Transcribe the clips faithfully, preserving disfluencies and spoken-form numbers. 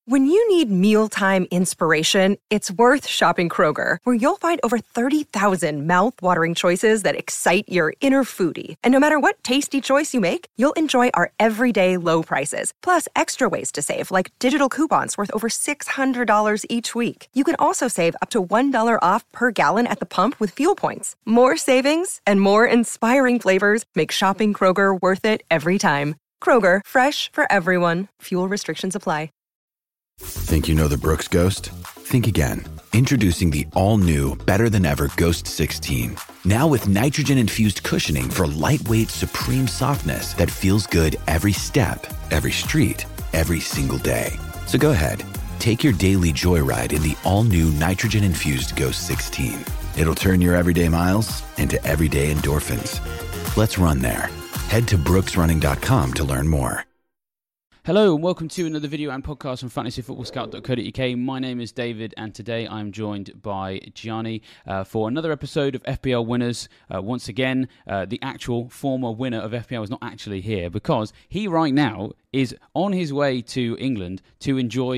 When you need mealtime inspiration, it's worth shopping Kroger, where you'll find over thirty thousand mouth-watering choices that excite your inner foodie. And no matter what tasty choice you make, you'll enjoy our everyday low prices, plus extra ways to save, like digital coupons worth over six hundred dollars each week. You can also save up to one dollar off per gallon at the pump with fuel points. More savings and more inspiring flavors make shopping Kroger worth it every time. Kroger, fresh for everyone. Fuel restrictions apply. Think you know the Brooks Ghost? Think again. Introducing the all-new, better-than-ever Ghost sixteen. Now with nitrogen-infused cushioning for lightweight, supreme softness that feels good every step, every street, every single day. So go ahead, take your daily joyride in the all-new nitrogen-infused Ghost sixteen. It'll turn your everyday miles into everyday endorphins. Let's run there. Head to brooks running dot com to learn more. Hello and welcome to another video and podcast from fantasy football scout dot co dot U K. My name is David and today I'm joined by Gianni uh, for another episode of F P L Winners. Uh, once again, uh, the actual former winner of F P L is not actually here because he right now is on his way to England to enjoy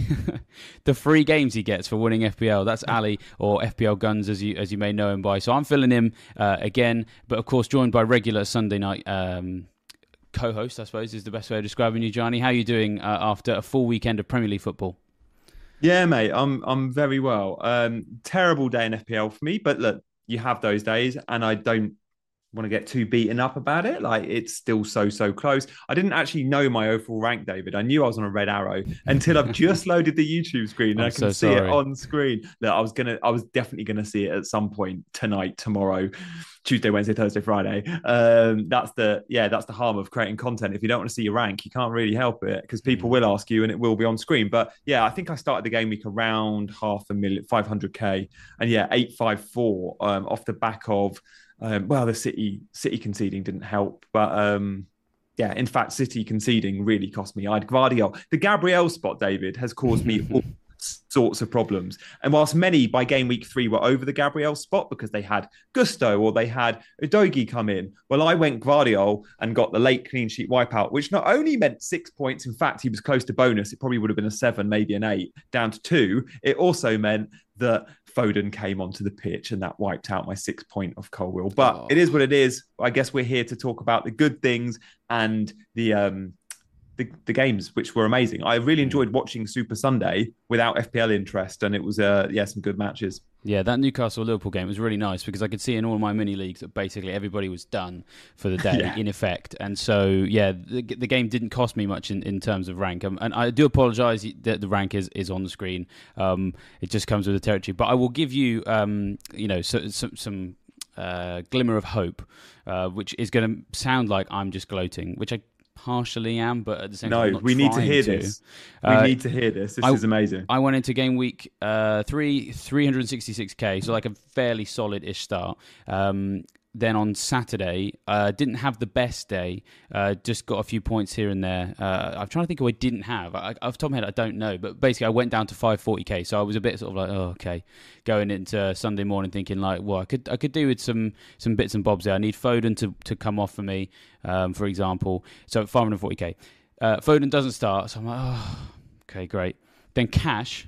the free games he gets for winning F P L. That's Ali, or F P L Guns as you as you may know him by. So I'm filling him uh, again, but of course joined by regular Sunday night um co-host, I suppose, is the best way of describing you, Gianni. How are you doing uh, after a full weekend of Premier League football? Yeah, mate, I'm I'm very well. Um, terrible day in F P L for me, but look, you have those days, and I don't want to get too beaten up about it. Like, it's still so, so close. I didn't actually know my overall rank, David. I knew I was on a red arrow until I've just loaded the YouTube screen and I'm I can so see sorry. it on screen. Look, I was gonna, I was definitely gonna see it at some point tonight, tomorrow, Tuesday, Wednesday, Thursday, Friday. Um, that's the, yeah, that's the harm of creating content. If you don't want to see your rank, you can't really help it because people will ask you and it will be on screen. But yeah, I think I started the game week around half a million, five hundred K, and yeah, eight five four um, off the back of. Um, well, the City City conceding didn't help, but um, yeah, in fact, City conceding really cost me. I had Gvardiol. The Gabriel spot, David, has caused me all sorts of problems. And whilst many by game week three were over the Gabriel spot because they had Gusto or they had Udogie come in, well, I went Gvardiol and got the late clean sheet wipeout, which not only meant six points, in fact, he was close to bonus. It probably would have been a seven, maybe an eight, down to two. It also meant that Foden came onto the pitch and that wiped out my six point of Colwill. But oh. It is what it is. I guess we're here to talk about the good things and the um the, the games, which were amazing. I really enjoyed watching Super Sunday without F P L interest, and it was uh yeah some good matches. Yeah, that Newcastle-Liverpool game was really nice because I could see in all of my mini leagues that basically everybody was done for the day, yeah. in effect. And so, yeah, the, the game didn't cost me much in, in terms of rank. Um, and I do apologise that the rank is, is on the screen. Um, it just comes with the territory. But I will give you, um, you know, so, so, some uh, glimmer of hope, uh, which is going to sound like I'm just gloating, which I partially am, but at the same no, time, no, we need to hear to. this. Uh, we need to hear this. This I, is amazing. I went into game week uh, three, three hundred sixty-six K, so like a fairly solid-ish start. Um, then on Saturday, uh, didn't have the best day. Uh, just got a few points here and there. Uh, I'm trying to think who I didn't have. I, off the top of my head, I don't know. But basically, I went down to five forty K. So I was a bit sort of like, oh, okay. Going into Sunday morning thinking like, well, I could I could do with some some bits and bobs there. I need Foden to, to come off for me, um, for example. So five hundred forty K. Uh, Foden doesn't start. So I'm like, oh, okay, great. Then Cash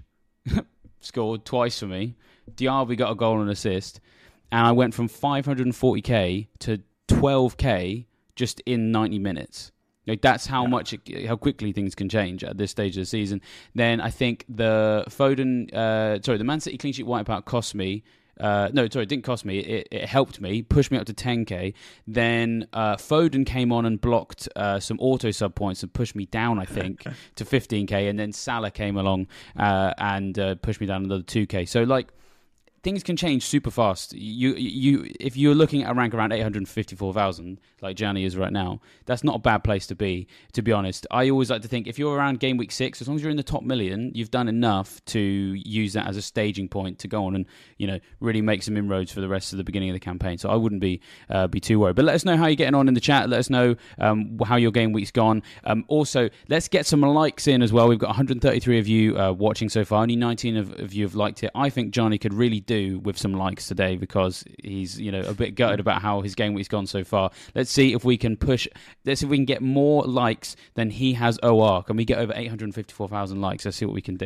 scored twice for me. Diaby got a goal and assist. And I went from five hundred forty K to twelve K just in ninety minutes. Like that's how yeah. much, it, how quickly things can change at this stage of the season. Then I think the Foden, uh, sorry, the Man City clean sheet wipeout cost me. Uh, no, sorry, it didn't cost me. It, it helped me, pushed me up to ten K. Then uh, Foden came on and blocked uh, some auto sub points and pushed me down, I think, to fifteen K. And then Salah came along uh, and uh, pushed me down another two K. So like. Things can change super fast. You, you, if you're looking at a rank around eight hundred fifty-four thousand, like Gianni is right now, that's not a bad place to be, to be honest. I always like to think if you're around game week six, as long as you're in the top million, you've done enough to use that as a staging point to go on and, you know, really make some inroads for the rest of the beginning of the campaign. So I wouldn't be uh, be too worried. But let us know how you're getting on in the chat. Let us know um, how your game week's gone. Um, also, let's get some likes in as well. We've got one hundred thirty-three of you uh, watching so far. Only nineteen of, of you have liked it. I think Gianni could really do with some likes today because he's, you know, a bit gutted about how his game week's gone so far. Let's see if we can push. Let's see if we can get more likes than he has O R. Can we get over eight hundred fifty-four thousand likes? Let's see what we can do.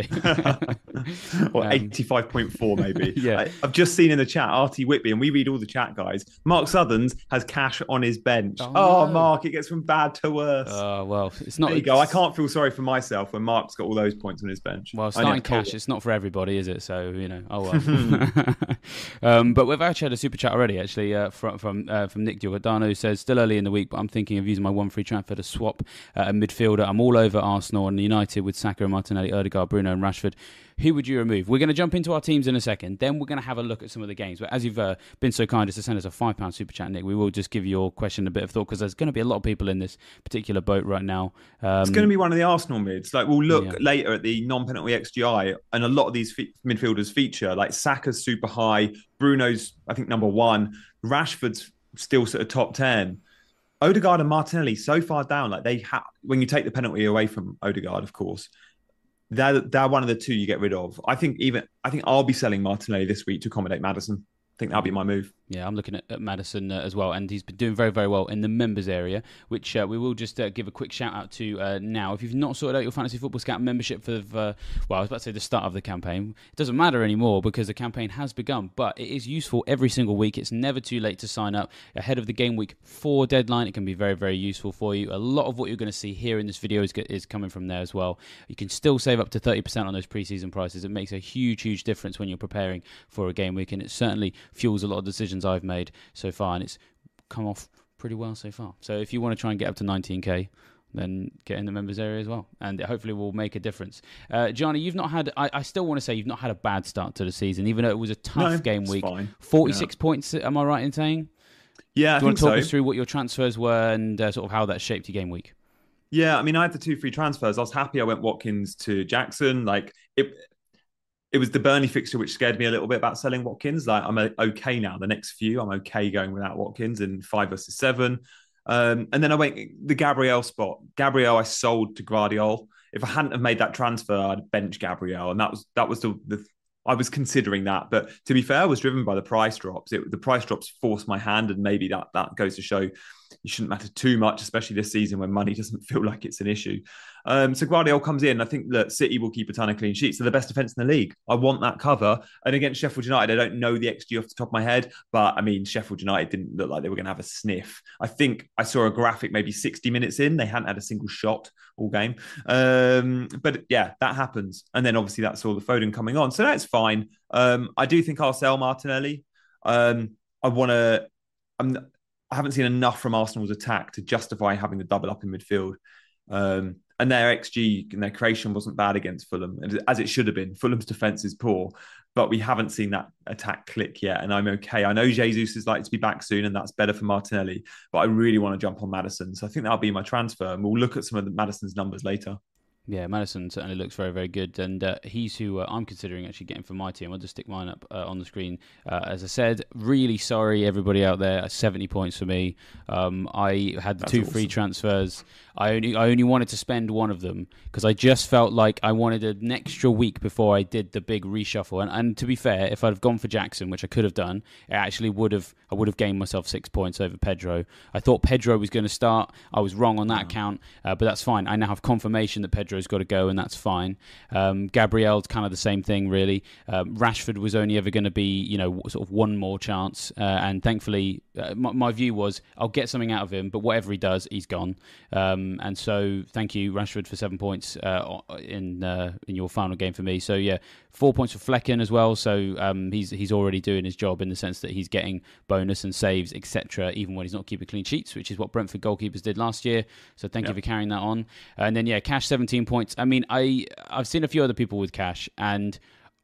Or um, eighty-five point four maybe. Yeah. I, I've just seen in the chat, R T Whitby, and we read all the chat, guys. Mark Southerns has cash on his bench. Oh, Oh, no. Mark, it gets from bad to worse. Oh, well, it's not. There you go. I can't feel sorry for myself when Mark's got all those points on his bench. Well, I starting never told cash, him. it's not for everybody, is it? So, you know, oh well. um, but we've actually had a super chat already, actually, uh, from from, uh, from Nick Giordano, who says, still early in the week, but I'm thinking of using my one free transfer to swap uh, a midfielder. I'm all over Arsenal and United with Saka, Martinelli, Odegaard, Bruno and Rashford. Who would you remove? We're going to jump into our teams in a second. Then we're going to have a look at some of the games. But as you've uh, been so kind as to send us a five pound super chat, Nick, we will just give your question a bit of thought because there's going to be a lot of people in this particular boat right now. Um, It's going to be one of the Arsenal mids. Like we'll look Yeah. later at the non-penalty X G I, and a lot of these fe- midfielders feature. Like Saka's super high, Bruno's I think number one, Rashford's still sort of top ten. Odegaard and Martinelli so far down. Like they have when you take the penalty away from Odegaard, of course. They're, they're one of the two you get rid of. I think even I think I'll be selling Martinelli this week to accommodate Maddison. I think that'll be my move. Yeah, I'm looking at, at Maddison uh, as well, and he's been doing very, very well in the members area, which uh, we will just uh, give a quick shout out to uh, now. If you've not sorted out your Fantasy Football Scout membership for, the, uh, well, I was about to say the start of the campaign. It doesn't matter anymore because the campaign has begun, but it is useful every single week. It's never too late to sign up ahead of the game week four deadline. It can be very, very useful for you. A lot of what you're going to see here in this video is, is coming from there as well. You can still save up to thirty percent on those preseason prices. It makes a huge, huge difference when you're preparing for a game week, and it certainly fuels a lot of decisions I've made so far, and it's come off pretty well so far. So if you want to try and get up to nineteen K, then get in the members area as well, and it hopefully will make a difference. Uh, Johnny, you've not had, I, I still want to say you've not had a bad start to the season, even though it was a tough No, game it's week. fine. forty-six yeah. points, am I right in saying? Yeah, I Do you want think to talk so. us through what your transfers were and uh, sort of how that shaped your game week? Yeah, I mean, I had the two free transfers. I was happy I went Watkins to Jackson. Like it, it was the Burnley fixture which scared me a little bit about selling Watkins. Like I'm okay now. The next few, I'm okay going without Watkins in five versus seven. Um, and then I went the Gabriel spot. Gabriel I sold to Guardiola. If I hadn't have made that transfer, I'd bench Gabriel, and that was that was the, the I was considering that. But to be fair, I was driven by the price drops. It, the price drops forced my hand, and maybe that that goes to show you shouldn't matter too much, especially this season when money doesn't feel like it's an issue. Um, so Guardiola comes in. I think that City will keep a ton of clean sheets. They're the best defence in the league. I want that cover. And against Sheffield United, I don't know the X G off the top of my head, but I mean, Sheffield United didn't look like they were going to have a sniff. I think I saw a graphic maybe sixty minutes in. They hadn't had a single shot all game. Um, but yeah, that happens. And then obviously that's all the Foden coming on. So that's fine. Um, I do think I'll sell Martinelli. Um, I want to... I'm. I haven't seen enough from Arsenal's attack to justify having the double up in midfield. Um, and their X G and their creation wasn't bad against Fulham, as it should have been. Fulham's defence is poor, but we haven't seen that attack click yet, and I'm okay. I know Jesus is likely to be back soon, and that's better for Martinelli, but I really want to jump on Maddison. So I think that'll be my transfer, and we'll look at some of the Maddison's numbers later. Yeah, Maddison certainly looks very, very good, and uh, he's who uh, I'm considering actually getting for my team. I'll just stick mine up uh, on the screen. Uh, as I said, really sorry everybody out there. seventy points for me. Um, I had the That's two awesome. free transfers. I only I only wanted to spend one of them because I just felt like I wanted an extra week before I did the big reshuffle. And, and to be fair, if I'd have gone for Jackson, which I could have done, it actually would have I would have gained myself six points over Pedro. I thought Pedro was going to start. I was wrong on that Wow. count, uh, but that's fine. I now have confirmation that Pedro's got to go, and that's fine. Um, Gabriel's kind of the same thing, really. Um, Rashford was only ever going to be, you know, sort of one more chance, uh, and thankfully, uh, my, my view was I'll get something out of him, but whatever he does, he's gone. Um, and so, thank you, Rashford, for seven points uh, in uh, in your final game for me. So yeah, four points for Flecken as well. So um, he's he's already doing his job in the sense that he's getting bonus and saves, et cetera, even when he's not keeping clean sheets, which is what Brentford goalkeepers did last year. So thank Yep. you for carrying that on. And then yeah, Cash seventeen points. I mean, I I've seen a few other people with Cash, and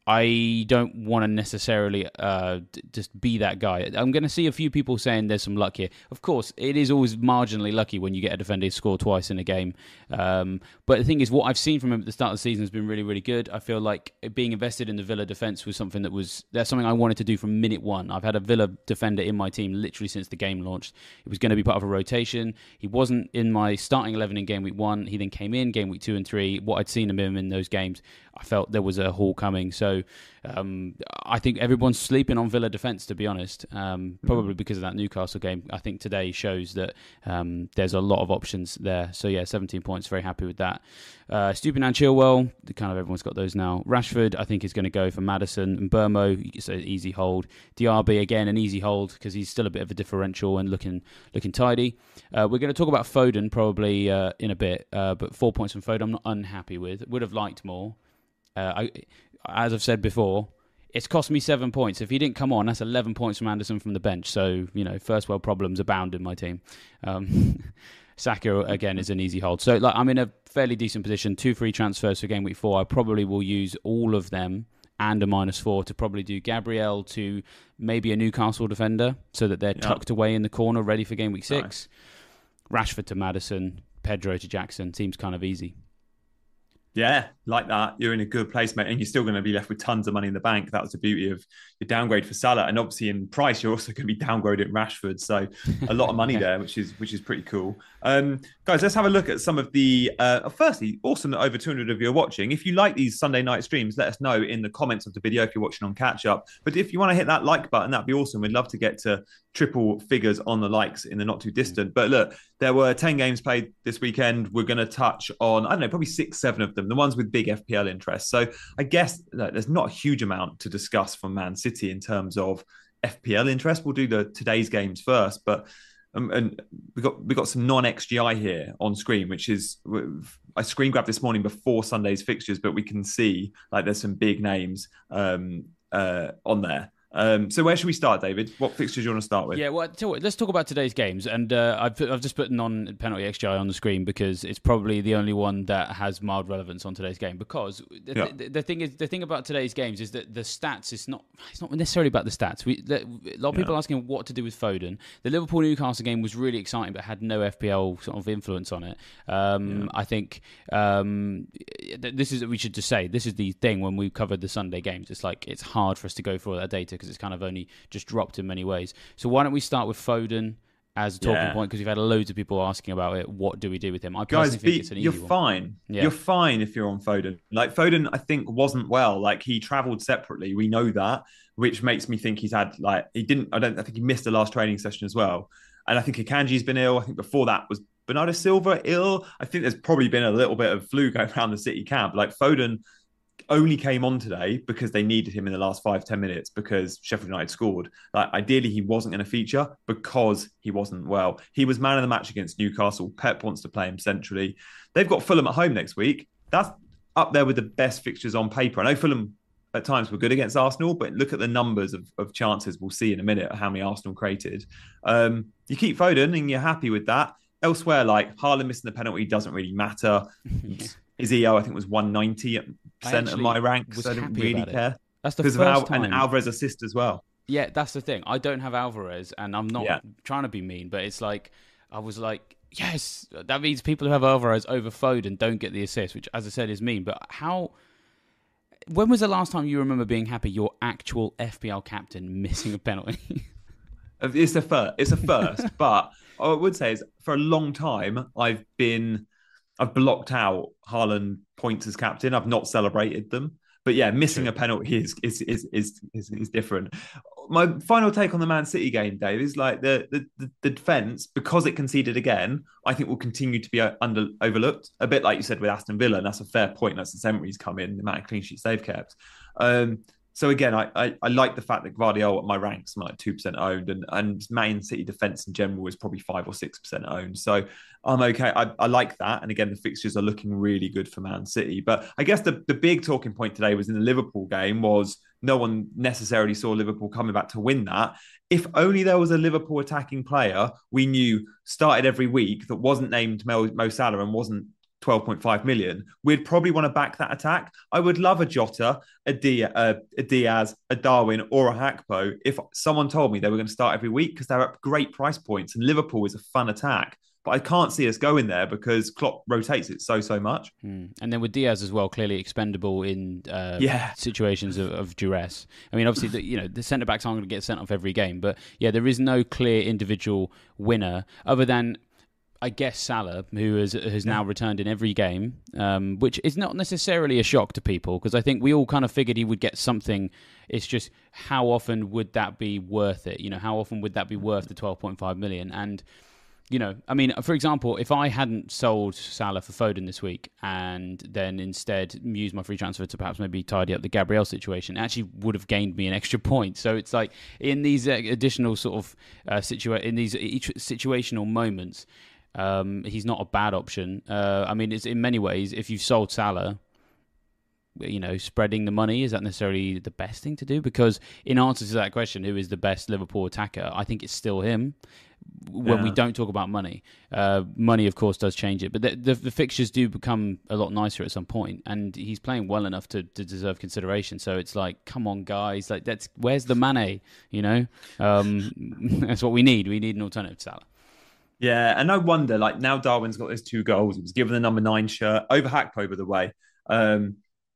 I don't want to necessarily uh, d- just be that guy. I'm going to see a few people saying there's some luck here. Of course, it is always marginally lucky when you get a defender who score twice in a game. Um, but the thing is, what I've seen from him at the start of the season has been really, really good. I feel like being invested in the Villa defence was something that was that's something I wanted to do from minute one. I've had a Villa defender in my team literally since the game launched. It was going to be part of a rotation. He wasn't in my starting eleven in game week one. He then came in game week two and three. What I'd seen of him in those games, I felt there was a haul coming. So So um, I think everyone's sleeping on Villa defence, to be honest, um, probably because of that Newcastle game. I think today shows that um, there's a lot of options there. So yeah, seventeen points, very happy with that. Uh, Stupinan, Chilwell, kind of everyone's got those now. Rashford, I think, is going to go for Maddison. And Burmo, it's an easy hold. Diaby, again, an easy hold because he's still a bit of a differential and looking looking tidy. Uh, we're going to talk about Foden probably uh, in a bit, uh, but four points from Foden I'm not unhappy with. Would have liked more. Uh, I, as I've said before, it's cost me seven points. If he didn't come on, that's eleven points from Anderson from the bench. So, you know, first world problems abound in my team. Um, Saka, again, is an easy hold. So, like, I'm in a fairly decent position. Two free transfers for game week four. I probably will use all of them and a minus four to probably do Gabriel to maybe a Newcastle defender so that they're yeah. tucked away in the corner, ready for game week six. Nice. Rashford to Maddison, Pedro to Jackson. Seems kind of easy. Yeah, like that. You're in a good place, mate. And you're still going to be left with tons of money in the bank. That was the beauty of your downgrade for Salah. And obviously in price, you're also going to be downgraded Rashford. So a lot of money yeah. there, which is which is pretty cool. Um, guys, let's have a look at some of the... Uh, firstly, awesome that over two hundred of you are watching. If you like these Sunday night streams, let us know in the comments of the video if you're watching on Catch Up. But if you want to hit that like button, that'd be awesome. We'd love to get to triple figures on the likes in the not too distant. But look, there were ten games played this weekend. We're going to touch on, I don't know, probably six, seven of them, the ones with big F P L interest. So I guess look, there's not a huge amount to discuss from Man City in terms of F P L interest. We'll do the today's games first, but um, and we got we got some non-X G I here on screen, which is I screen grabbed this morning before Sunday's fixtures, but we can see like there's some big names um, uh, on there. Um, so where should we start, David? What fixtures do you want to start with? Yeah, well, tell you what, let's talk about today's games. And uh, I've, put, I've just put non-penalty X G I on the screen because it's probably the only one that has mild relevance on today's game. Because the, yeah. the, the thing is, the thing about today's games is that the stats is not it's not necessarily about the stats. We, the, a lot of people yeah. are asking what to do with Foden. The Liverpool-Newcastle game was really exciting, but had no F P L sort of influence on it. Um, yeah. I think um, this is we should just say this is the thing when we covered the Sunday games. It's like it's hard for us to go through all that data because it's kind of only just dropped in many ways. So why don't we start with Foden as a talking yeah. point, because we've had loads of people asking about it. What do we do with him? I personally Guys, think be, it's an easy you're one. fine. Yeah. You're fine if you're on Foden. Like Foden, I think wasn't well. Like he travelled separately. We know that, which makes me think he's had like he didn't. I don't. I think he missed the last training session as well. And I think Akanji's been ill. I think before that was Bernardo Silva ill. I think there's probably been a little bit of flu going around the City camp. Like Foden only came on today because they needed him in the last five, ten minutes because Sheffield United scored. Like ideally he wasn't going to feature because he wasn't well. He was man of the match against Newcastle. Pep wants to play him centrally. They've got Fulham at home next week. That's up there with the best fixtures on paper. I know Fulham at times were good against Arsenal, but look at the numbers of, of chances. We'll see in a minute how many Arsenal created. Um, you keep Foden and you're happy with that. Elsewhere, like Haaland missing the penalty doesn't really matter. yeah. His E O, I think, was one hundred ninety percent of my ranks. So I didn't really care. It. That's the first of Al- time. And Alvarez assist as well. Yeah, that's the thing. I don't have Alvarez, and I'm not yeah. trying to be mean, but it's like, I was like, yes, that means people who have Alvarez over Foden don't get the assist, which, as I said, is mean. But how... When was the last time you remember being happy your actual F P L captain missing a penalty? It's a first. It's a first. But I would say is for a long time, I've been... I've blocked out Haaland points as captain. I've not celebrated them. But yeah, missing True. a penalty is is, is is is is different. My final take on the Man City game, Dave, is like the the, the defence, because it conceded again, I think will continue to be under overlooked. A bit like you said with Aston Villa, and that's a fair point. That's the Emery's come in, the amount of clean sheets they've kept. Um, So again, I, I I like the fact that Gvardiol at my ranks are like two percent owned, and and Man City defence in general is probably five or six percent owned. So I'm okay. I, I like that. And again, the fixtures are looking really good for Man City. But I guess the, the big talking point today was in the Liverpool game was no one necessarily saw Liverpool coming back to win that. If only there was a Liverpool attacking player we knew started every week that wasn't named Mo, Mo Salah and wasn't twelve point five million, we'd probably want to back that attack. I would love a Jota, a, Diaz, a, a Diaz, a Darwin, or a Hakpo if someone told me they were going to start every week because they're at great price points and Liverpool is a fun attack. But I can't see us going there because Klopp rotates it so, so much. Hmm. And then with Diaz as well, clearly expendable in uh, yeah. situations of, of duress. I mean, obviously, the, you know, the centre-backs aren't going to get sent off every game. But yeah, there is no clear individual winner other than... I guess Salah, who has has now returned in every game, um, which is not necessarily a shock to people, because I think we all kind of figured he would get something. It's just how often would that be worth it? You know, how often would that be worth the twelve point five million? And you know, I mean, for example, if I hadn't sold Salah for Foden this week and then instead used my free transfer to perhaps maybe tidy up the Gabriel situation, it actually would have gained me an extra point. So it's like in these additional sort of uh, situa- in these each situational moments, um, he's not a bad option. Uh, I mean, it's in many ways, if you've sold Salah, you know, spreading the money, is that necessarily the best thing to do? Because in answer to that question, who is the best Liverpool attacker, I think it's still him. When yeah. we don't talk about money, uh, money of course does change it, but the, the, the fixtures do become a lot nicer at some point, and he's playing well enough to, to deserve consideration. So it's like, come on, guys, like that's where's the Mane? You know, um, that's what we need. We need an alternative to Salah. Yeah, and I wonder, like now Darwin's got those two goals. He was given the number nine shirt over Hakpo, by the way, um,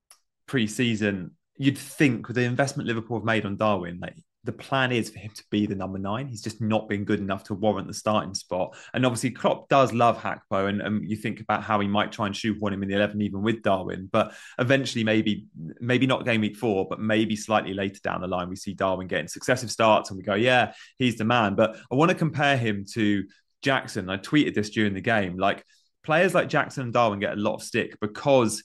pre-season. You'd think with the investment Liverpool have made on Darwin, like the plan is for him to be the number nine. He's just not been good enough to warrant the starting spot. And obviously Klopp does love Hakpo, and, and you think about how he might try and shoehorn him in the eleven even with Darwin. But eventually maybe maybe not game week four, but maybe slightly later down the line, we see Darwin getting successive starts and we go, yeah, he's the man. But I want to compare him to Jackson. I tweeted this during the game. Like players like Jackson and Darwin get a lot of stick because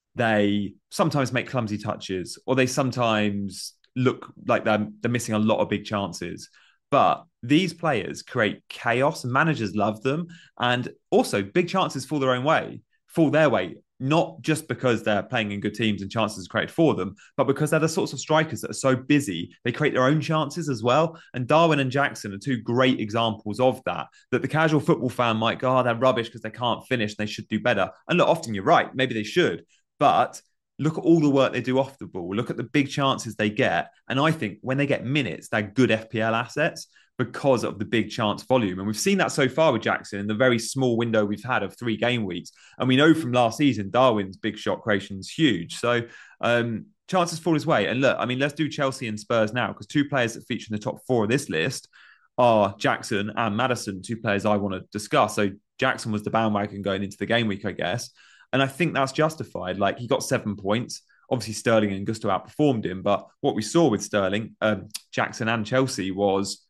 they sometimes make clumsy touches, or they sometimes look like they're, they're missing a lot of big chances. But these players create chaos. Managers love them. And also big chances fall their own way, fall their way, not just because they're playing in good teams and chances are created for them, but because they're the sorts of strikers that are so busy, they create their own chances as well. And Darwin and Jackson are two great examples of that, that the casual football fan might go, oh, they're rubbish because they can't finish, they should do better. And look, often you're right, maybe they should. But look at all the work they do off the ball. Look at the big chances they get. And I think when they get minutes, they're good F P L assets because of the big chance volume. And we've seen that so far with Jackson in the very small window we've had of three game weeks. And we know from last season, Darwin's big shot creation is huge. So um, chances fall his way. And look, I mean, let's do Chelsea and Spurs now, because two players that feature in the top four of this list are Jackson and Maddison, two players I want to discuss. So Jackson was the bandwagon going into the game week, I guess. And I think that's justified. Like, he got seven points. Obviously, Sterling and Gusto outperformed him. But what we saw with Sterling, um, Jackson and Chelsea was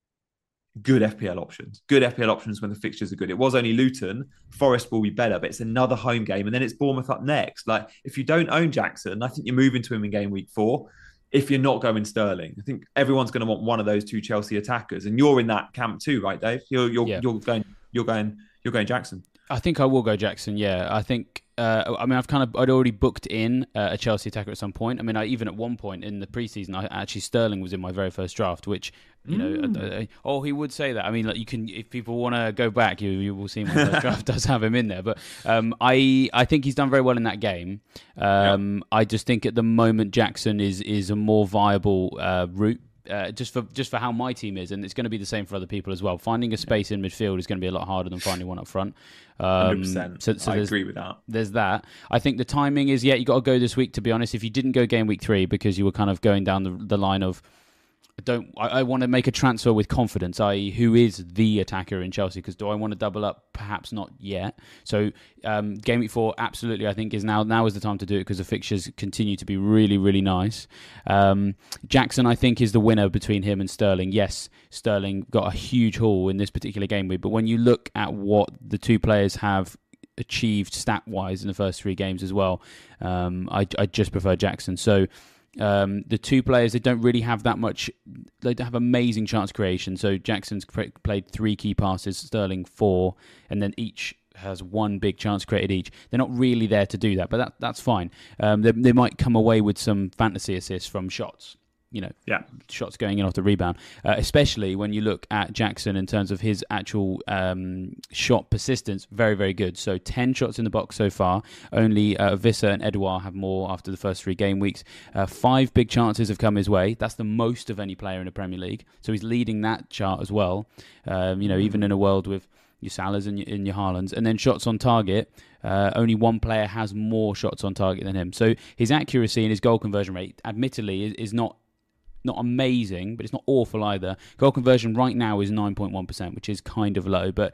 good F P L options. Good F P L options when the fixtures are good. It was only Luton. Forest will be better, but it's another home game. And then it's Bournemouth up next. Like, if you don't own Jackson, I think you're moving to him in game week four. If you're not going Sterling, I think everyone's going to want one of those two Chelsea attackers. And you're in that camp too, right, Dave? You're, you're, yeah. you're going, you're going, you're going Jackson. I think I will go Jackson. Yeah, I think. Uh, I mean, I've kind of I'd already booked in uh, a Chelsea attacker at some point. I mean, I, even at one point in the preseason, I actually Sterling was in my very first draft, which you mm. know, uh, uh, oh, he would say that. I mean, like, you can, if people want to go back, you you will see my first draft does have him in there. But um, I I think he's done very well in that game. Um, yep. I just think at the moment Jackson is is a more viable uh, route. Uh, just for just for how my team is, and it's going to be the same for other people as well. Finding a space in midfield is going to be a lot harder than finding one up front. Um, one hundred percent. So, so I agree with that. There's that. I think the timing is, yeah, you got to go this week, to be honest. If you didn't go game week three because you were kind of going down the, the line of, I don't. I, I want to make a transfer with confidence, that is, who is the attacker in Chelsea? Because do I want to double up? Perhaps not yet. So um, game week four, absolutely, I think is now. Now is the time to do it because the fixtures continue to be really, really nice. Um, Jackson, I think, is the winner between him and Sterling. Yes, Sterling got a huge haul in this particular game week, but when you look at what the two players have achieved stat-wise in the first three games as well, um, I, I just prefer Jackson. So. Um, the two players, they don't really have that much, they don't have amazing chance creation. So Jackson's played three key passes, Sterling four, and then each has one big chance created each. They're not really there to do that, but that that's fine. Um, they, they might come away with some fantasy assists from shots. You know, yeah. shots going in off the rebound, uh, especially when you look at Jackson in terms of his actual um, shot persistence, very, very good. So ten shots in the box so far. Only uh, Visser and Edouard have more after the first three game weeks. Uh, five big chances have come his way. That's the most of any player in the Premier League. So he's leading that chart as well. Um, you know, even in a world with your Salahs and your, and your Haalands. And then shots on target, uh, only one player has more shots on target than him. So his accuracy and his goal conversion rate, admittedly, is, is not Not amazing, but it's not awful either. Goal conversion right now is nine point one percent, which is kind of low, but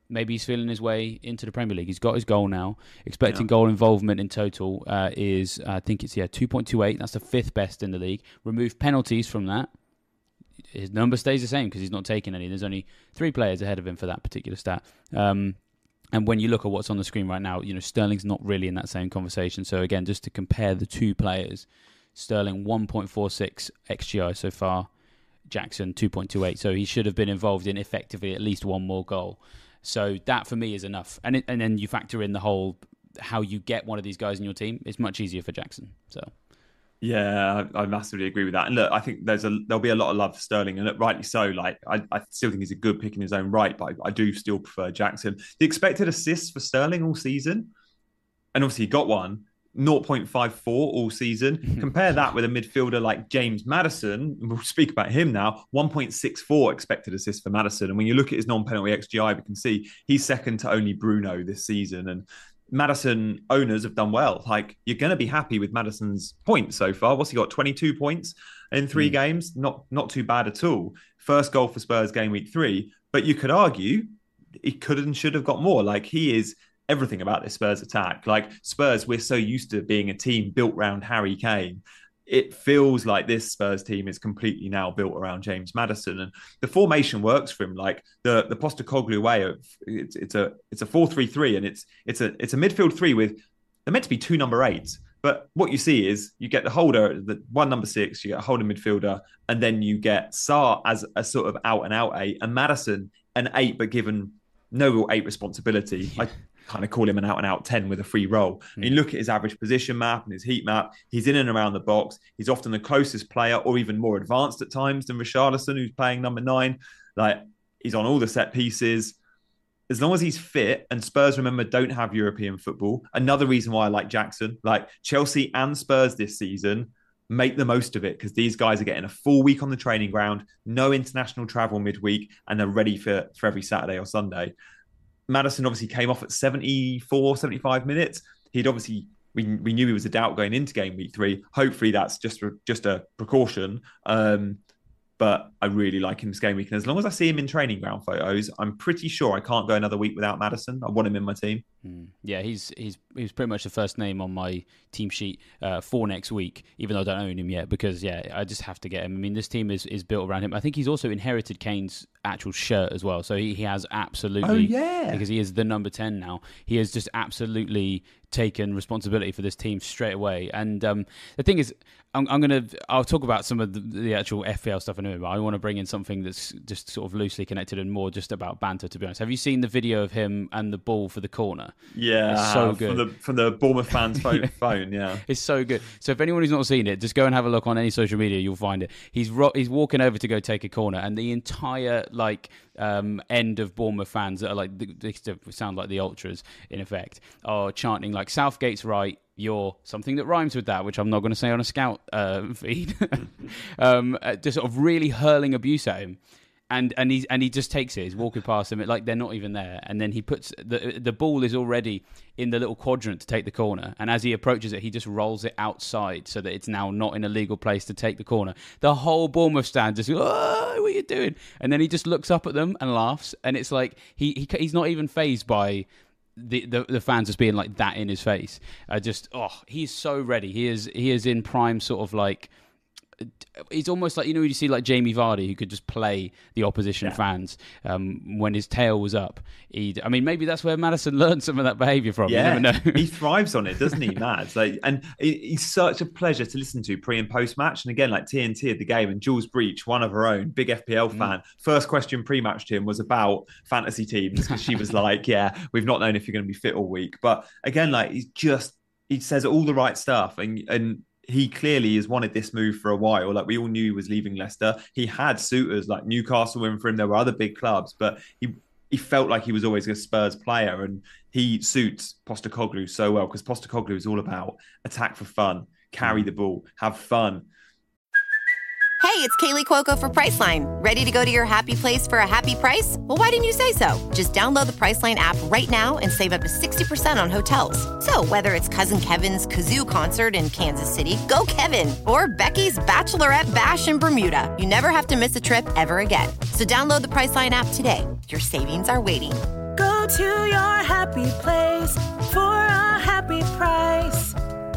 maybe he's feeling his way into the Premier League. He's got his goal now. Expecting yeah. goal involvement in total uh, is, I think it's, yeah, two point two eight. That's the fifth best in the league. Remove penalties from that. His number stays the same because he's not taking any. There's only three players ahead of him for that particular stat. Um, and when you look at what's on the screen right now, you know, Sterling's not really in that same conversation. So again, just to compare the two players, Sterling one point four six X G I so far, Jackson two point two eight. So he should have been involved in effectively at least one more goal. So that for me is enough. And it, and then you factor in the whole how you get one of these guys in your team. It's much easier for Jackson. So yeah, I, I massively agree with that. And look, I think there's a there'll be a lot of love for Sterling, and look, rightly so. Like I, I still think he's a good pick in his own right, but I, I do still prefer Jackson. The expected assists for Sterling all season, and obviously he got one. zero point five four all season. Compare that with a midfielder like James Maddison. We'll speak about him now. one point six four expected assists for Maddison. And when you look at his non-penalty X G I, we can see he's second to only Bruno this season. And Maddison owners have done well. Like, you're going to be happy with Maddison's points so far. What's he got? twenty-two points in three mm. games? Not, not too bad at all. First goal for Spurs game week three. But you could argue he could and should have got more. Like, he is everything about this Spurs attack. Like, Spurs, we're so used to being a team built around Harry Kane. It feels like this Spurs team is completely now built around James Maddison, and the formation works for him. Like the the Postecoglou way of it's it's a it's a four three three, and it's it's a it's a midfield three with they're meant to be two number eights. But what you see is you get the holder, the one number six, you get a holder midfielder, and then you get Sarr as a sort of out and out eight, and Maddison an eight, but given no real eight responsibility. I kind of call him an out-and-out ten with a free roll. Mm. And you look at his average position map and his heat map, he's in and around the box. He's often the closest player or even more advanced at times than Richarlison, who's playing number nine. Like, he's on all the set pieces. As long as he's fit, and Spurs, remember, don't have European football. Another reason why I like Jackson. Like, Chelsea and Spurs this season, make the most of it because these guys are getting a full week on the training ground, no international travel midweek, and they're ready for, for every Saturday or Sunday. Maddison obviously came off at seventy-four, seventy-five minutes. He'd obviously, we we knew he was a doubt going into game week three. Hopefully that's just, just a precaution. Um, but I really like him this game week. And as long as I see him in training ground photos, I'm pretty sure I can't go another week without Maddison. I want him in my team. Mm. Yeah, he's he's he's pretty much the first name on my team sheet uh, for next week, even though I don't own him yet, because, yeah, I just have to get him. I mean, this team is, is built around him. I think he's also inherited Kane's actual shirt as well. So he, he has absolutely... Oh, yeah. Because he is the number ten now. He has just absolutely taken responsibility for this team straight away. And um, the thing is, I'm, I'm going to... I'll talk about some of the, the actual F P L stuff in a minute, but I want to bring in something that's just sort of loosely connected and more just about banter, to be honest. Have you seen the video of him and the ball for the corner? Yeah, it's so good. From the, from the Bournemouth fans' phone, phone, yeah. It's so good. So if anyone who's not seen it, just go and have a look on any social media, you'll find it. He's ro- he's walking over to go take a corner, and the entire, like, um, end of Bournemouth fans that are like, they sound like the ultras, in effect, are chanting, like, Southgate's right, you're something that rhymes with that, which I'm not going to say on a scout uh, feed. um, just sort of really hurling abuse at him. And and he and he just takes it. He's walking past them, like they're not even there. And then he puts the the ball is already in the little quadrant to take the corner. And as he approaches it, he just rolls it outside so that it's now not in a legal place to take the corner. The whole Bournemouth stand just, oh, what are you doing? And then he just looks up at them and laughs. And it's like he, he he's not even fazed by the, the the fans just being like that in his face. Uh, just oh, he's so ready. He is he is in prime sort of like. It's almost like, you know, you see like Jamie Vardy, who could just play the opposition yeah. fans um, when his tail was up. He'd, I mean, maybe that's where Maddison learned some of that behaviour from. Yeah, you never know. He thrives on it, doesn't he, Mads? Like, and he's such a pleasure to listen to pre and post match. And again, like T N T at the game, and Jules Breach, one of her own, big F P L fan. Mm. First question pre match to him was about fantasy teams, because she was like, "Yeah, we've not known if you're going to be fit all week." But again, like he's just he says all the right stuff, and and. He clearly has wanted this move for a while. Like, we all knew he was leaving Leicester. He had suitors like Newcastle in for him. There were other big clubs, but he he felt like he was always a Spurs player, and he suits Postecoglou so well, because Postecoglou is all about attack for fun, carry the ball, have fun. Hey, it's Kaylee Cuoco for Priceline. Ready to go to your happy place for a happy price? Well, why didn't you say so? Just download the Priceline app right now and save up to sixty percent on hotels. So whether it's Cousin Kevin's Kazoo Concert in Kansas City, go Kevin, or Becky's Bachelorette Bash in Bermuda, you never have to miss a trip ever again. So download the Priceline app today. Your savings are waiting. Go Go to your happy place for a happy price.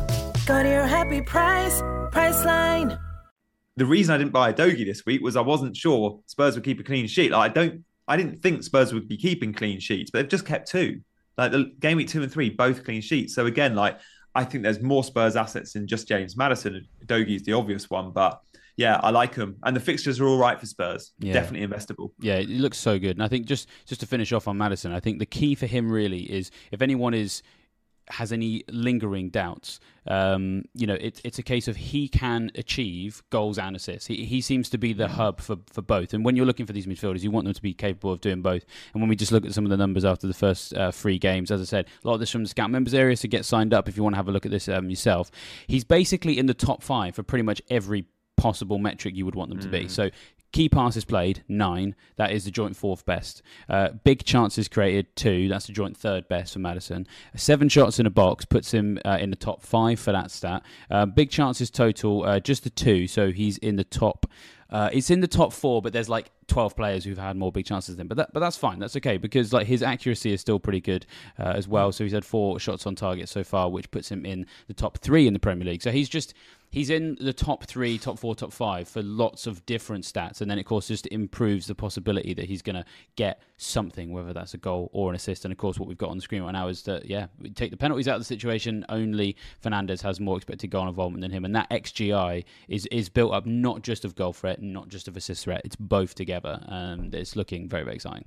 Go to your happy price, Priceline. The reason I didn't buy a Dogie this week was I wasn't sure Spurs would keep a clean sheet. Like, I don't, I didn't think Spurs would be keeping clean sheets, but they've just kept two. Like the game week two and three, both clean sheets. So again, like I think there's more Spurs assets than just James Maddison. Dogie is the obvious one, but yeah, I like them. And the fixtures are all right for Spurs. Yeah. Definitely investable. Yeah, it looks so good. And I think just, just to finish off on Maddison, I think the key for him really is if anyone is has any lingering doubts, um, you know, it, it's a case of he can achieve goals and assists. He he seems to be the hub for, for both. And when you're looking for these midfielders, you want them to be capable of doing both. And when we just look at some of the numbers after the first uh, three games, as I said, a lot of this from the Scout members area, so get signed up if you want to have a look at this um, yourself. He's basically in the top five for pretty much every possible metric you would want them to be. So key passes played, nine. That is the joint fourth best. Uh, big chances created, two. That's the joint third best for Maddison. Seven shots in a box puts him uh, in the top five for that stat. Uh, big chances total, uh, just the two. So he's in the top. Uh, it's in the top four, but there's like twelve players who've had more big chances than him. But that, but that's fine. That's okay because like his accuracy is still pretty good uh, as well. So he's had four shots on target so far, which puts him in the top three in the Premier League. So he's just he's in the top three, top four, top five for lots of different stats. And then, of course, just improves the possibility that he's going to get something, whether that's a goal or an assist. And, of course, what we've got on the screen right now is that, yeah, we take the penalties out of the situation. Only Fernandes has more expected goal involvement than him. And that X G I is, is built up not just of goal threat, not just of assist threat. It's both together. And it's looking very, very exciting.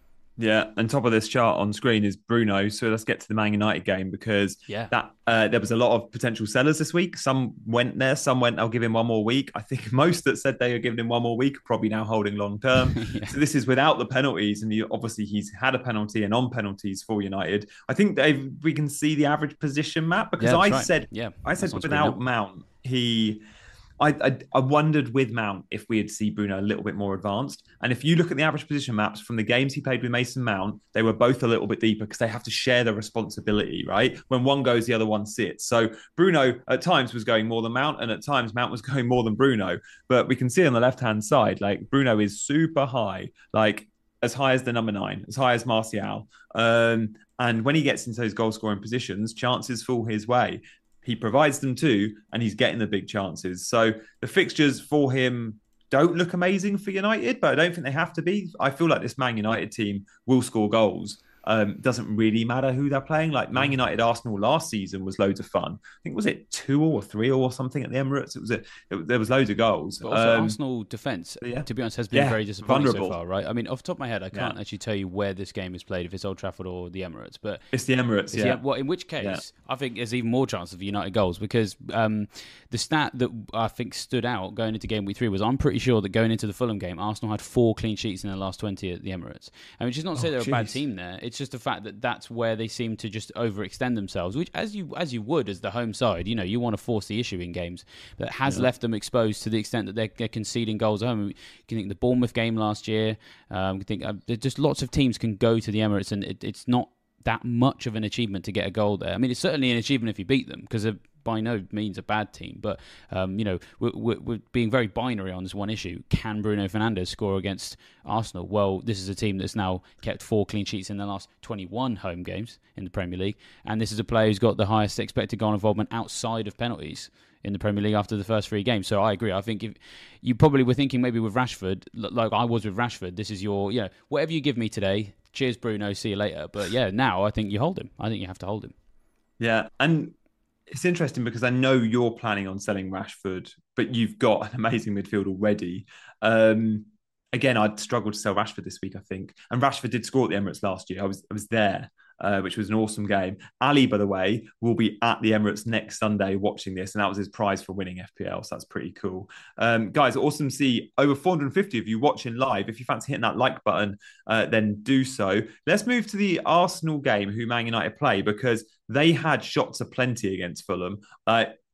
Yeah, and top of this chart on screen is Bruno. So let's get to the Man United game because yeah. that uh, there was a lot of potential sellers this week. Some went there, some went, I'll give him one more week. I think most that said they are giving him one more week are probably now holding long term. yeah. So this is without the penalties. And you, obviously he's had a penalty and on penalties for United. I think Dave, we can see the average position map because yeah, I right. said, yeah, I said without Mount, he... I, I I wondered with Mount if we'd see Bruno a little bit more advanced. And if you look at the average position maps from the games he played with Mason Mount, they were both a little bit deeper because they have to share the responsibility, right? When one goes, the other one sits. So Bruno at times was going more than Mount, and at times Mount was going more than Bruno. But we can see on the left-hand side, like Bruno is super high, like as high as the number nine, as high as Martial. Um, and when he gets into those goal-scoring positions, chances fall his way. He provides them too, and he's getting the big chances. So the fixtures for him don't look amazing for United, but I don't think they have to be. I feel like this Man United team will score goals. Um, doesn't really matter who they're playing. Like Man United Arsenal last season was loads of fun. I think was it two or three or something at the Emirates. It was a, it, there was loads of goals. But also um, Arsenal defence, yeah. to be honest, has been yeah, very disappointing vulnerable. so far. Right? I mean, off the top of my head, I can't yeah. actually tell you where this game is played, if it's Old Trafford or the Emirates. But it's the Emirates. Yeah. The, well, in which case, yeah. I think there's even more chance of United goals because um, the stat that I think stood out going into game week three was I'm pretty sure that going into the Fulham game, Arsenal had four clean sheets in the last twenty at the Emirates. I mean, which is not to say oh, they're geez. a bad team there. It's just the fact that that's where they seem to just overextend themselves, which as you as you would as the home side, you know, you want to force the issue in games. That has yeah. left them exposed to the extent that they're, they're conceding goals at home. You can think the Bournemouth game last year. Um, you can think uh, there's just lots of teams can go to the Emirates, and it, it's not that much of an achievement to get a goal there. I mean, it's certainly an achievement if you beat them because they're by no means a bad team. But, um, you know, we're, we're, we're being very binary on this one issue. Can Bruno Fernandes score against Arsenal? Well, this is a team that's now kept four clean sheets in the last twenty-one home games in the Premier League. And this is a player who's got the highest expected goal involvement outside of penalties in the Premier League after the first three games. So I agree. I think if you probably were thinking maybe with Rashford, like I was with Rashford, this is your, you know, whatever you give me today, cheers Bruno, see you later. But yeah, now I think you hold him. I think you have to hold him. Yeah, and it's interesting because I know you're planning on selling Rashford, but you've got an amazing midfield already. Um, again, I'd struggle to sell Rashford this week, I think. And Rashford did score at the Emirates last year. I was I was there, uh, which was an awesome game. Ali, by the way, will be at the Emirates next Sunday watching this, and that was his prize for winning F P L, so that's pretty cool. Um, guys, awesome to see over four hundred fifty of you watching live. If you fancy hitting that like button, uh, then do so. Let's move to the Arsenal game, who Man United play, because they had shots aplenty against Fulham. Uh,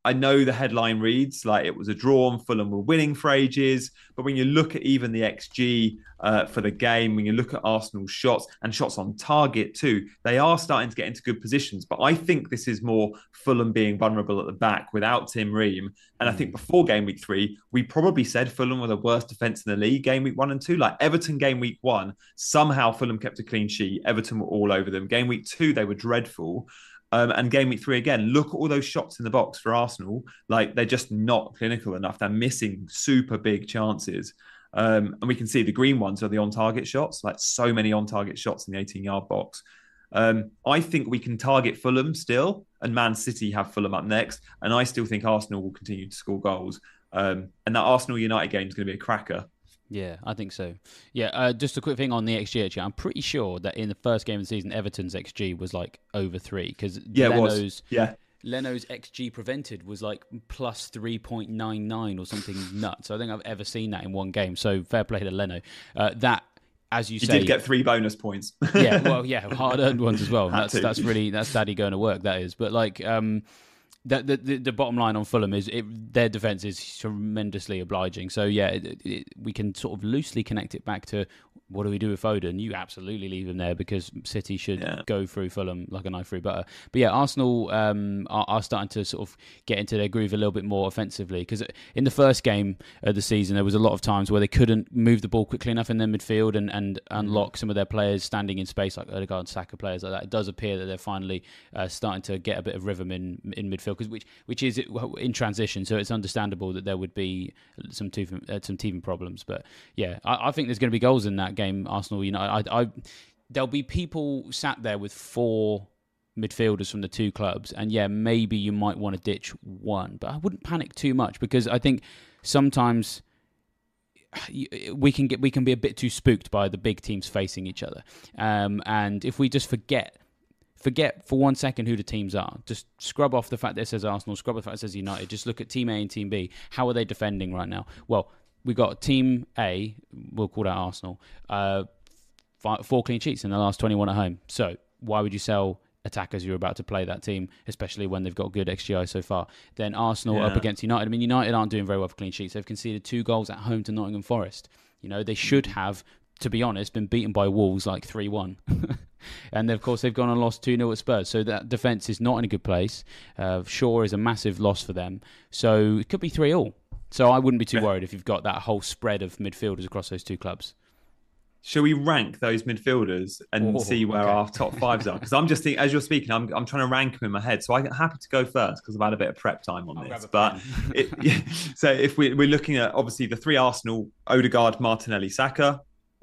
I know the headline reads like it was a draw and Fulham were winning for ages, but when you look at even the X G uh, for the game, when you look at Arsenal's shots and shots on target too, they are starting to get into good positions. But I think this is more Fulham being vulnerable at the back without Tim Ream. And I think before game week three, we probably said Fulham were the worst defence in the league game week one and two. Like Everton game week one, somehow Fulham kept a clean sheet. Everton were all over them. Game week two, they were dreadful. Um, and game week three, again, look at all those shots in the box for Arsenal. Like, they're just not clinical enough. They're missing super big chances. Um, and we can see the green ones are the on-target shots, like so many on-target shots in the eighteen-yard box. Um, I think we can target Fulham still, and Man City have Fulham up next. And I still think Arsenal will continue to score goals. Um, and that Arsenal-United game is going to be a cracker. Yeah, I think so. Yeah, uh, just a quick thing on the X G, actually. I'm pretty sure that in the first game of the season, Everton's X G was like over three. Because yeah, Leno's, yeah. Leno's X G prevented was like plus three point nine nine or something nuts. I think I've ever seen that in one game. So fair play to Leno. Uh, that, as you he say... He did get three bonus points. yeah, well, yeah, hard-earned ones as well. That's that's really... That's daddy going to work, that is. But like... Um, The, the the bottom line on Fulham is it, their defence is tremendously obliging. So, yeah, it, it, we can sort of loosely connect it back to what do we do with Foden? You absolutely leave him there because City should yeah. go through Fulham like a knife through butter. But, yeah, Arsenal um, are, are starting to sort of get into their groove a little bit more offensively because in the first game of the season, there was a lot of times where they couldn't move the ball quickly enough in their midfield and, and unlock some of their players standing in space like Odegaard and Saka, players like that. It does appear that they're finally uh, starting to get a bit of rhythm in, in midfield. Because which which is in transition, so it's understandable that there would be some teething, uh, some teething problems. But yeah, I, I think there's going to be goals in that game. Arsenal, you know, I, I there'll be people sat there with four midfielders from the two clubs, and yeah, maybe you might want to ditch one, but I wouldn't panic too much because I think sometimes we can get we can be a bit too spooked by the big teams facing each other, um, and if we just forget. Forget for one second who the teams are. Just scrub off the fact that it says Arsenal, scrub off the fact that it says United. Just look at Team A and Team B. How are they defending right now? Well, we got Team A, we'll call that Arsenal, uh, five, four clean sheets in the last twenty-one at home. So why would you sell attackers who are about to play that team, especially when they've got good X G I so far? Then Arsenal yeah. up against United. I mean, United aren't doing very well for clean sheets. They've conceded two goals at home to Nottingham Forest. You know, they should have, to be honest, been beaten by Wolves like three one. And, of course, they've gone and lost two nil at Spurs. So that defence is not in a good place. Uh, Shaw is a massive loss for them. So it could be three all. So I wouldn't be too worried if you've got that whole spread of midfielders across those two clubs. Shall we rank those midfielders and oh, see where okay. our top fives are? Because I'm just thinking, as you're speaking, I'm I'm trying to rank them in my head. So I'm happy to go first because I've had a bit of prep time on I'll this. But it, yeah, so if we, we're looking at, obviously, the three Arsenal, Odegaard, Martinelli, Saka,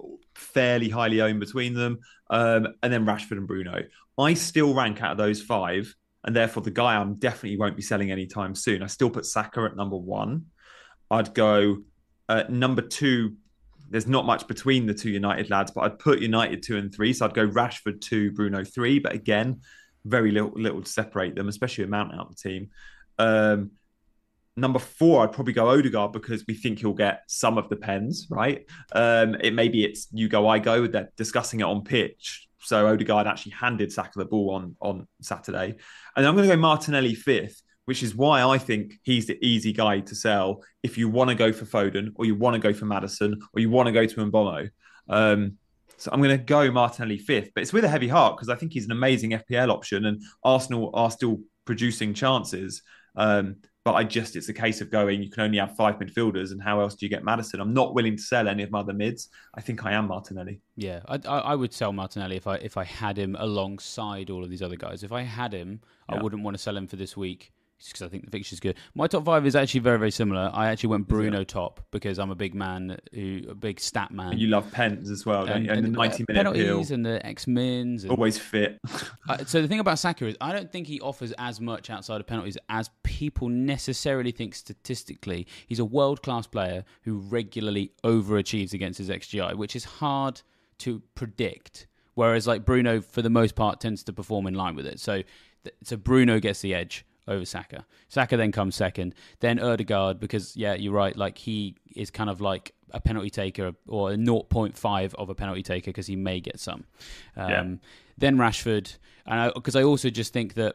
fairly highly owned between them, um, and then Rashford and Bruno. I still rank out of those five, and therefore the guy I definitely won't be selling anytime soon. I still put Saka at number one. I'd go uh, number two. There's not much between the two United lads, but I'd put United two and three. So I'd go Rashford two, Bruno three. But again, very little, little to separate them, especially with Mount out of the team. Um, Number four, I'd probably go Odegaard because we think he'll get some of the pens, right? Um, it maybe it's you go, I go. They're discussing it on pitch. So Odegaard actually handed Saka the ball on, on Saturday. And I'm going to go Martinelli fifth, which is why I think he's the easy guy to sell if you want to go for Foden or you want to go for Maddison or you want to go to Mbomo. Um, so I'm going to go Martinelli fifth, but it's with a heavy heart because I think he's an amazing F P L option and Arsenal are still producing chances. Um, But I just, it's a case of going, you can only have five midfielders and how else do you get Maddison? I'm not willing to sell any of my other mids. I think I am Martinelli. Yeah, I, I, I would sell Martinelli if I if I had him alongside all of these other guys. If I had him, yeah. I wouldn't want to sell him for this week. Because I think the fixture's good. My top five is actually very, very similar. I actually went Bruno yeah. top because I'm a big man, who a big stat man. And you love pens as well, don't and, you? And, and the ninety minute penalties appeal. and the X-Mins. And, always fit. uh, so the thing about Saka is I don't think he offers as much outside of penalties as people necessarily think statistically. He's a world-class player who regularly overachieves against his X G I, which is hard to predict. Whereas like Bruno, for the most part, tends to perform in line with it. So, so Bruno gets the edge over Saka. Saka then comes second. Then Odegaard, because, yeah, you're right, like he is kind of like a penalty taker or a zero point five of a penalty taker because he may get some. Um, yeah. Then Rashford, and because I, I also just think that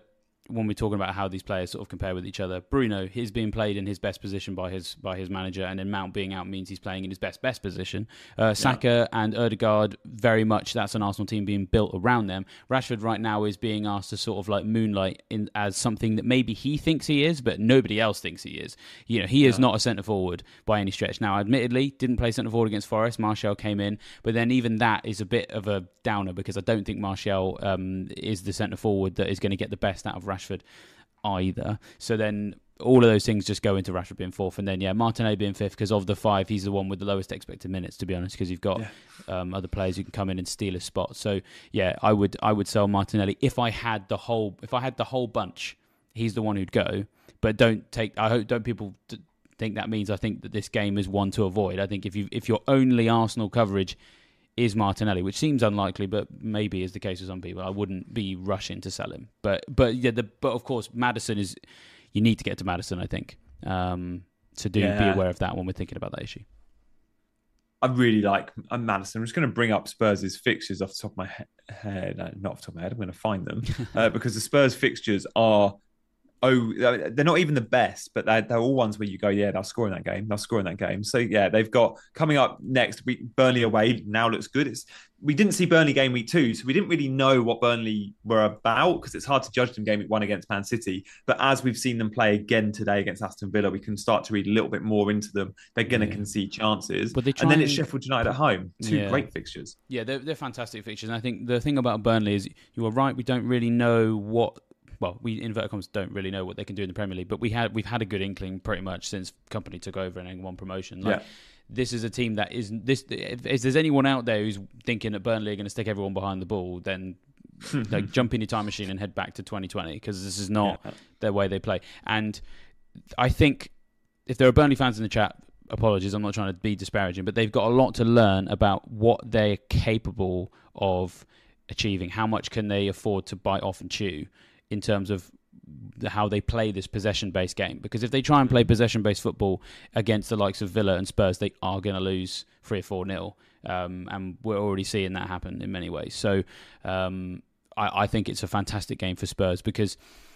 when we're talking about how these players sort of compare with each other, Bruno, he's being played in his best position by his by his manager, and then Mount being out means he's playing in his best best position. Uh, Saka yeah. and Ødegaard, very much that's an Arsenal team being built around them. Rashford right now is being asked to sort of like moonlight in as something that maybe he thinks he is, but nobody else thinks he is. You know, he is yeah. not a centre forward by any stretch. Now, admittedly, didn't play centre forward against Forest. Martial came in, but then even that is a bit of a downer because I don't think Martial um, is the centre forward that is going to get the best out of Rashford either. So then all of those things just go into Rashford being fourth, and then yeah, Martinelli being fifth because of the five, he's the one with the lowest expected minutes, to be honest, because you've got yeah. um, other players who can come in and steal his spot. So yeah, I would I would sell Martinelli if I had the whole if I had the whole bunch. He's the one who'd go, but don't take. I hope don't people t- think that means I think that this game is one to avoid. I think if you if your only Arsenal coverage is Martinelli, which seems unlikely, but maybe is the case with some people, I wouldn't be rushing to sell him. But but yeah, the, but of course, Maddison is. You need to get to Maddison, I think. Um, so do yeah. be aware of that when we're thinking about that issue. I really like I'm Maddison. I'm just going to bring up Spurs' fixtures off the top of my he- head. No, not off the top of my head. I'm going to find them uh, because the Spurs fixtures are. Oh, they're not even the best, but they're, they're all ones where you go, yeah, they'll score in that game. They'll score in that game. So, yeah, they've got coming up next week, Burnley away now looks good. It's We didn't see Burnley game week two, so we didn't really know what Burnley were about because it's hard to judge them game week one against Man City. But as we've seen them play again today against Aston Villa, we can start to read a little bit more into them. They're going to yeah. concede chances. But they and then it's Sheffield United at home. Two yeah. great fixtures. Yeah, they're, they're fantastic fixtures. And I think the thing about Burnley is you were right, we don't really know what... Well, we in inverted commas don't really know what they can do in the Premier League, but we had we've had a good inkling pretty much since Company took over and won promotion. Like, yeah. This is a team that is this. If, if there's anyone out there who's thinking that Burnley are going to stick everyone behind the ball, then like jump in your time machine and head back to twenty twenty because this is not yeah. their way they play. And I think if there are Burnley fans in the chat, apologies, I'm not trying to be disparaging, but they've got a lot to learn about what they're capable of achieving. How much can they afford to bite off and chew in terms of how they play this possession-based game? Because if they try and play possession-based football against the likes of Villa and Spurs, they are going to lose three or four nil, um, and we're already seeing that happen in many ways. So um, I, I think it's a fantastic game for Spurs because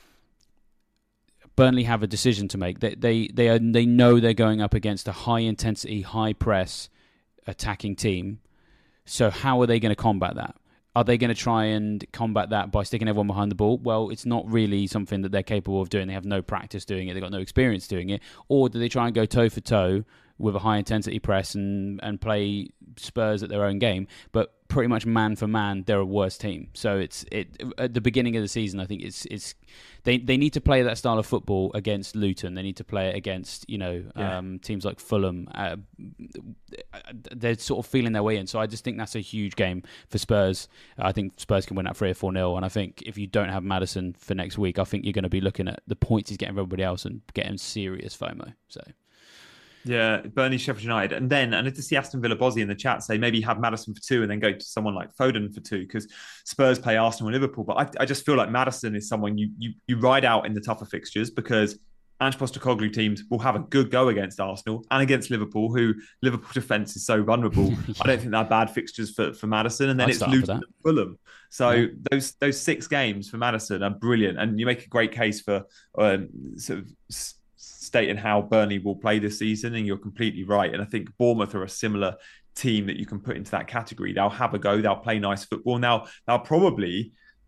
Burnley have a decision to make. They they they, are, they know they're going up against a high-intensity, high-press attacking team. So how are they going to combat that? Are they going to try and combat that by sticking everyone behind the ball? Well, it's not really something that they're capable of doing. They have no practice doing it. They've got no experience doing it. Or do they try and go toe for toe with a high-intensity press and, and play Spurs at their own game? But pretty much man for man, they're a worse team. So it's it at the beginning of the season, I think it's it's they they need to play that style of football against Luton. They need to play it against you know yeah. um, teams like Fulham. Uh, they're sort of feeling their way in. So I just think that's a huge game for Spurs. I think Spurs can win at three or four nil. And I think if you don't have Maddison for next week, I think you're going to be looking at the points he's getting for everybody else and getting serious FOMO. So. Yeah, Burnley, Sheffield United. And then, and I did see Aston Villa Bozzy in the chat say maybe have Maddison for two and then go to someone like Foden for two because Spurs play Arsenal and Liverpool. But I, I just feel like Maddison is someone you, you you ride out in the tougher fixtures because Ange Postecoglou teams will have a good go against Arsenal and against Liverpool, who Liverpool defence is so vulnerable. yeah. I don't think they're bad fixtures for, for Maddison. And then I'd it's Luton and Fulham. So yeah. those those six games for Maddison are brilliant. And you make a great case for um, sort of stating how Burnley will play this season, and you're completely right. And I think Bournemouth are a similar team that you can put into that category. They'll have a go, they'll play nice football. Now, they'll probably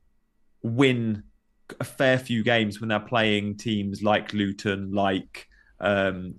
win a fair few games when they're playing teams like Luton, like um,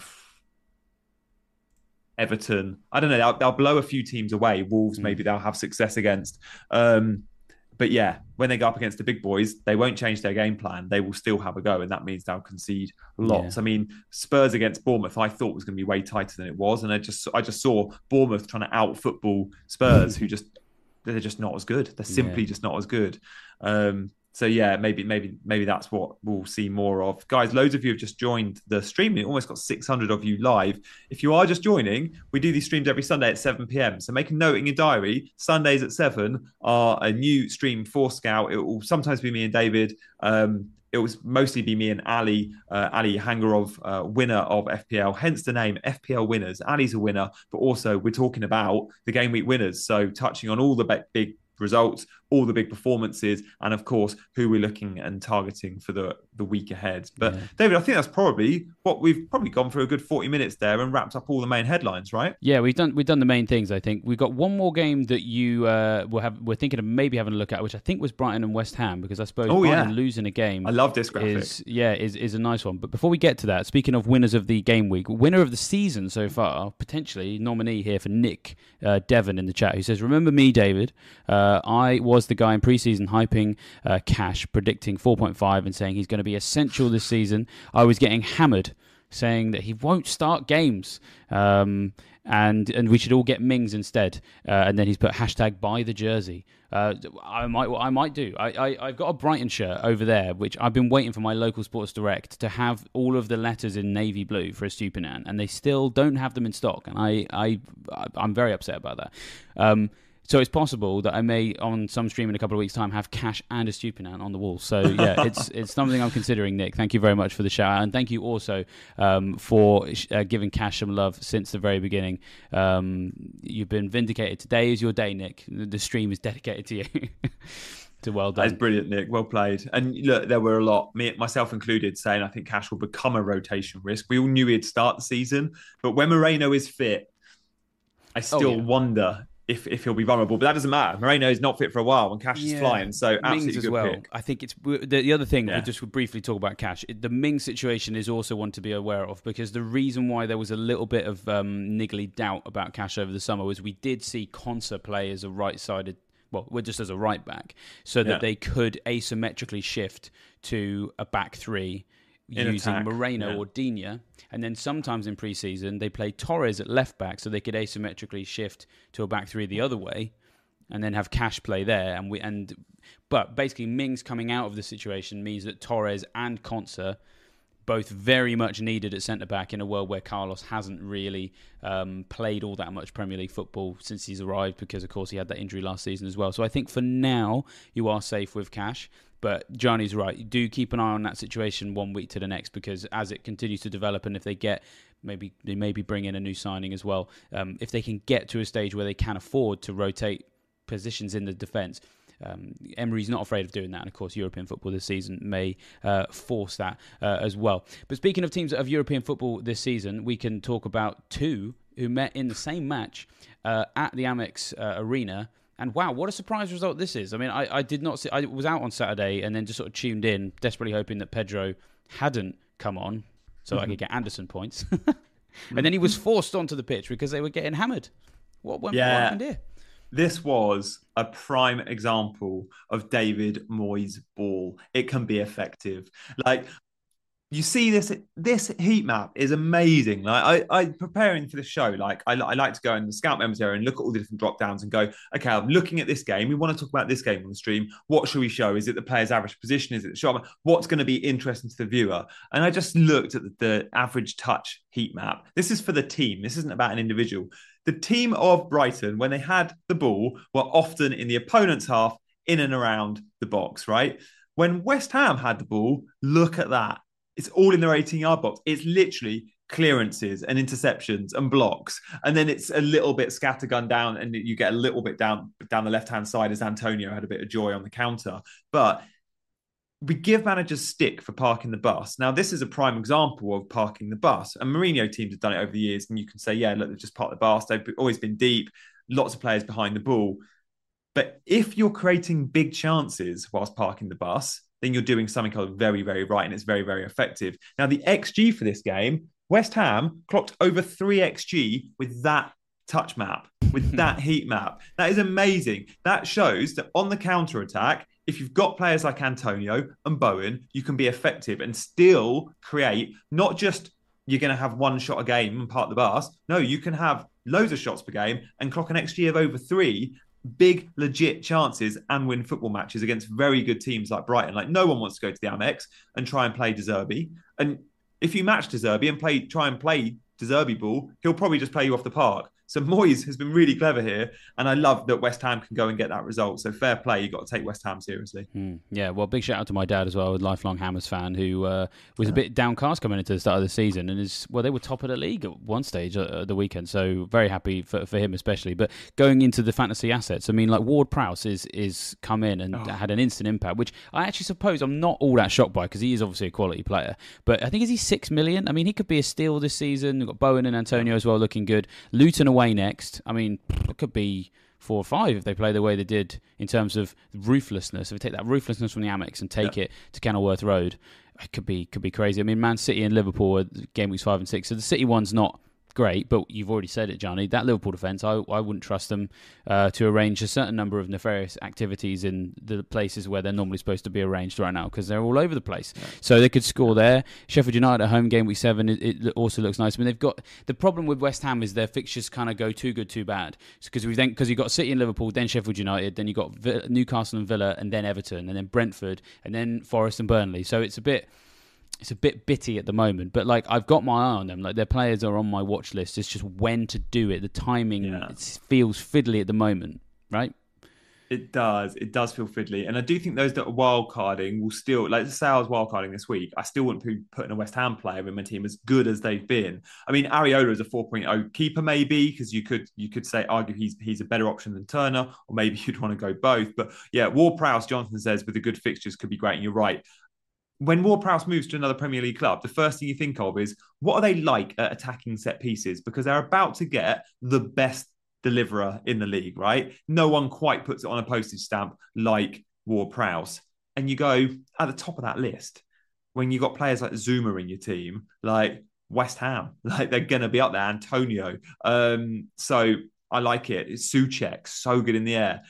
Everton. I don't know, they'll, they'll blow a few teams away. Wolves, mm. maybe they'll have success against. Um, But yeah, when they go up against the big boys, they won't change their game plan. They will still have a go, and that means they'll concede lots. Yeah. I mean, Spurs against Bournemouth, I thought was going to be way tighter than it was, and I just I just saw Bournemouth trying to out football Spurs, who just they're just not as good. They're simply yeah. just not as good. Um, so yeah, maybe maybe maybe that's what we'll see more of. Guys, loads of you have just joined the stream. We almost got six hundred of you live. If you are just joining, we do these streams every Sunday at seven p.m. So make a note in your diary. Sundays at seven are a new stream for Scout. It will sometimes be me and David. Um, it will mostly be me and Ali, uh, Ali Hangarov, uh, winner of F P L, hence the name F P L Winners. Ali's a winner, but also we're talking about the game week winners. So touching on all the big results, all the big performances, and of course, who we're looking and targeting for the, the week ahead. But yeah. David, I think that's probably what we've probably gone through a good forty minutes there and wrapped up all the main headlines, right? Yeah, we've done we've done the main things, I think. We've got one more game that you uh, will have, we're thinking of maybe having a look at, which I think was Brighton and West Ham, because I suppose oh, Brighton yeah. losing a game. I love this graphic. Is, yeah, is, is a nice one. But before we get to that, speaking of winners of the game week, winner of the season so far, potentially nominee here for Nick uh, Devon in the chat, who says, remember me, David? Uh, I was the guy in pre-season hyping uh, Cash, predicting four point five and saying he's going to be essential this season. I was getting hammered, saying that he won't start games, um, and and we should all get Mings instead. Uh, and then he's put hashtag buy the jersey. Uh, I might I might do. I, I, I've got a Brighton shirt over there, which I've been waiting for my local Sports Direct to have all of the letters in navy blue for a Estupiñán, and they still don't have them in stock. And I, I, I'm very upset about that. Um, So it's possible that I may, on some stream in a couple of weeks' time, have Cash and a Estupiñán on the wall. So yeah, it's it's something I'm considering, Nick. Thank you very much for the shout out, and thank you also um, for uh, giving Cash some love since the very beginning. Um, you've been vindicated. Today is your day, Nick. The stream is dedicated to you. So well done. That's brilliant, Nick. Well played. And look, there were a lot, me, myself included, saying I think Cash will become a rotation risk. We all knew he'd start the season, but when Moreno is fit, I still oh, yeah. wonder. If, if he'll be vulnerable, but that doesn't matter. Moreno is not fit for a while when Cash yeah. is flying, so absolutely Mings as good well. Pick. I think it's the, the other thing. Yeah. We'll just briefly talk about Cash. The Mings situation is also one to be aware of, because the reason why there was a little bit of um, niggly doubt about Cash over the summer was we did see Konsa play as a right-sided. Well, we're just as a right back, so that yeah. they could asymmetrically shift to a back three. In using attack, Moreno yeah. or Digne, and then sometimes in pre-season they play Torres at left back, so they could asymmetrically shift to a back three the other way, and then have Cash play there. And we and but basically Mings coming out of the situation means that Torres and Konsa, both very much needed at centre back in a world where Carlos hasn't really um, played all that much Premier League football since he's arrived, because of course he had that injury last season as well. So I think for now you are safe with Cash. But Johnny's right. Do keep an eye on that situation one week to the next, because as it continues to develop, and if they get, maybe they maybe bring in a new signing as well, um, if they can get to a stage where they can afford to rotate positions in the defence, um, Emery's not afraid of doing that. And of course, European football this season may uh, force that uh, as well. But speaking of teams that have European football this season, we can talk about two who met in the same match uh, at the Amex uh, Arena. And wow, what a surprise result this is. I mean, I, I did not see, I was out on Saturday and then just sort of tuned in, desperately hoping that Pedro hadn't come on so mm-hmm. I could get Anderson points. And then he was forced onto the pitch because they were getting hammered. What went yeah. what happened here? This was a prime example of David Moyes' ball. It can be effective. Like, you see this this heat map is amazing. Like I, I preparing for the show, like I, I like to go in the scout members area and look at all the different drop downs and go, okay, I'm looking at this game. We want to talk about this game on the stream. What should we show? Is it the player's average position? Is it the shot? What's going to be interesting to the viewer? And I just looked at the, the average touch heat map. This is for the team. This isn't about an individual. The team of Brighton, when they had the ball, were often in the opponent's half, in and around the box, right? When West Ham had the ball, look at that. It's all in their eighteen-yard box. It's literally clearances and interceptions and blocks. And then it's a little bit scattergun down, and you get a little bit down, down the left-hand side as Antonio had a bit of joy on the counter. But we give managers stick for parking the bus. Now, this is a prime example of parking the bus. And Mourinho teams have done it over the years. And you can say, yeah, look, they've just parked the bus. They've always been deep. Lots of players behind the ball. But if you're creating big chances whilst parking the bus, then you're doing something very, very right, and it's very, very effective. Now, the X G for this game, West Ham clocked over three X G with that touch map, with that heat map. That is amazing. That shows that on the counter-attack, if you've got players like Antonio and Bowen, you can be effective and still create, not just you're going to have one shot a game and park the bus. No, you can have loads of shots per game and clock an X G of over three, big, legit chances, and win football matches against very good teams like Brighton. Like, no one wants to go to the Amex and try and play De Zerbi. And if you match De Zerbi and play, try and play De Zerbi ball, he'll probably just play you off the park. So Moyes has been really clever here, and I love that West Ham can go and get that result. So fair play, you've got to take West Ham seriously. Mm, yeah, well, big shout out to my dad as well, a lifelong Hammers fan, who uh, was a bit downcast coming into the start of the season, and is well, they were top of the league at one stage at the weekend. So very happy for, for him especially. But going into the fantasy assets, I mean, like Ward-Prowse is is come in and oh. had an instant impact, which I actually suppose I'm not all that shocked by because he is obviously a quality player. But I think is he six million? I mean, he could be a steal this season. We've got Bowen and Antonio as well looking good. Luton away next. I mean, it could be four or five if they play the way they did in terms of ruthlessness. If they take that ruthlessness from the Amex and take yeah. it to Kenilworth Road, it could be could be crazy. I mean, Man City and Liverpool are game weeks five and six. So the City one's not great, but you've already said it, Johnny. That Liverpool defence, I, I wouldn't trust them uh, to arrange a certain number of nefarious activities in the places where they're normally supposed to be arranged right now because they're all over the place. Yeah. So they could score there. Sheffield United at home, game week seven, it, it also looks nice. I mean, they've got the problem with West Ham is their fixtures kind of go too good, too bad. Because we then because you've got City and Liverpool, then Sheffield United, then you've got v- Newcastle and Villa, and then Everton, and then Brentford, and then Forest and Burnley. So it's a bit. It's a bit bitty at the moment, but like I've got my eye on them. Like their players are on my watch list. It's just when to do it. The timing yeah. it feels fiddly at the moment, right? It does. It does feel fiddly, and I do think those that are wild carding will still like. Say I was wild carding this week, I still wouldn't be putting a West Ham player in my team as good as they've been. I mean, Areola is a four point oh keeper, maybe because you could you could say argue he's he's a better option than Turner, or maybe you'd want to go both. But yeah, Ward-Prowse, Jonathan says with the good fixtures could be great, and you're right. When Ward-Prowse moves to another Premier League club, the first thing you think of is, what are they like at attacking set pieces? Because they're about to get the best deliverer in the league, right? No one quite puts it on a postage stamp like Ward-Prowse. And you go at the top of that list, when you've got players like Zuma in your team, like West Ham, like they're going to be up there, Antonio. Um, so I like it. It's Souček, so good in the air.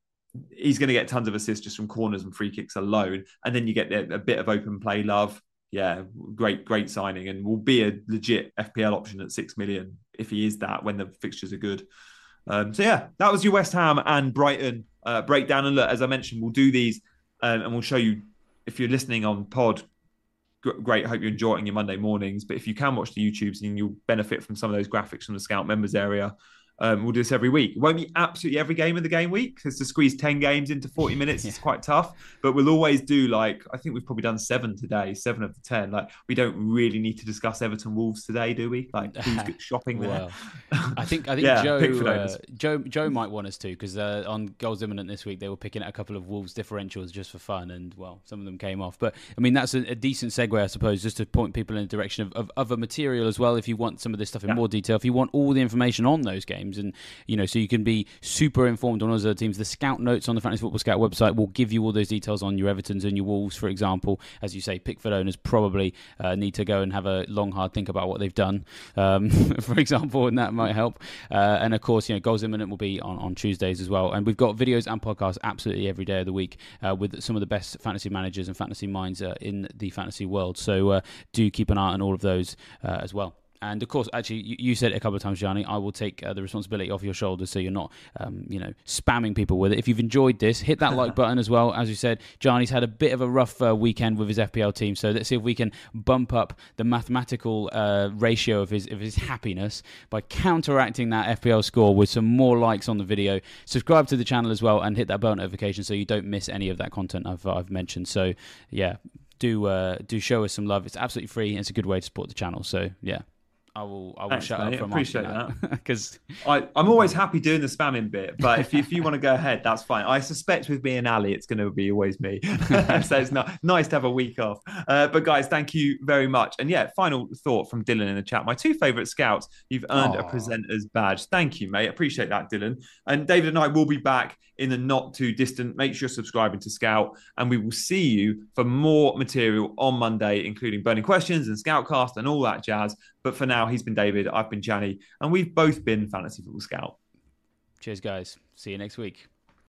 He's going to get tons of assists just from corners and free kicks alone. And then you get a bit of open play love. Yeah, great, great signing. And will be a legit F P L option at six million if he is that when the fixtures are good. Um, so yeah, that was your West Ham and Brighton uh, breakdown. And look, as I mentioned, we'll do these um, and we'll show you, if you're listening on pod, great. I hope you're enjoying your Monday mornings. But if you can watch the YouTubes, and you'll benefit from some of those graphics from the Scout members area. Um, we'll do this every week. It won't be absolutely every game of the game week because to squeeze ten games into forty minutes yeah. is quite tough. But we'll always do like, I think we've probably done seven today, seven of the ten. Like we don't really need to discuss Everton Wolves today, do we? Like who's good shopping there? Well, I think I think yeah, Joe, uh, Joe Joe might want us to because uh, on Goals Imminent this week they were picking at a couple of Wolves differentials just for fun, and well, some of them came off. But I mean that's a, a decent segue, I suppose, just to point people in the direction of, of other material as well. If you want some of this stuff in yeah. more detail, if you want all the information on those games, and you know. So you can be super informed on all those other teams. The Scout notes on the Fantasy Football Scout website will give you all those details on your Evertons and your Wolves, for example. As you say, Pickford owners probably uh, need to go and have a long, hard think about what they've done, um, for example, and that might help. Uh, and of course, you know, Goals Imminent will be on, on Tuesdays as well. And we've got videos and podcasts absolutely every day of the week uh, with some of the best fantasy managers and fantasy minds uh, in the fantasy world. So uh, do keep an eye on all of those uh, as well. And of course, actually, you, you said it a couple of times, Gianni, I will take uh, the responsibility off your shoulders so you're not, um, you know, spamming people with it. If you've enjoyed this, hit that like button as well. As you said, Gianni's had a bit of a rough uh, weekend with his F P L team, so let's see if we can bump up the mathematical uh, ratio of his of his happiness by counteracting that F P L score with some more likes on the video. Subscribe to the channel as well and hit that bell notification so you don't miss any of that content I've I've mentioned. So, yeah, do uh, do show us some love. It's absolutely free and it's a good way to support the channel. So, yeah. I will. I will Thanks, shut mate. up from appreciate that because I'm always happy doing the spamming bit. But if you, if you want to go ahead, that's fine. I suspect with me and Ali, it's going to be always me. So it's not nice to have a week off. Uh, but guys, thank you very much. And yeah, final thought from Dylan in the chat. My two favourite scouts. You've earned Aww. a presenter's badge. Thank you, mate. Appreciate that, Dylan. And David and I will be back in the not too distant. Make sure you're subscribing to Scout, and we will see you for more material on Monday, including burning questions and Scoutcast and all that jazz. But for now, he's been David, I've been Gianni, and we've both been Fantasy Football Scout. Cheers, guys. See you next week.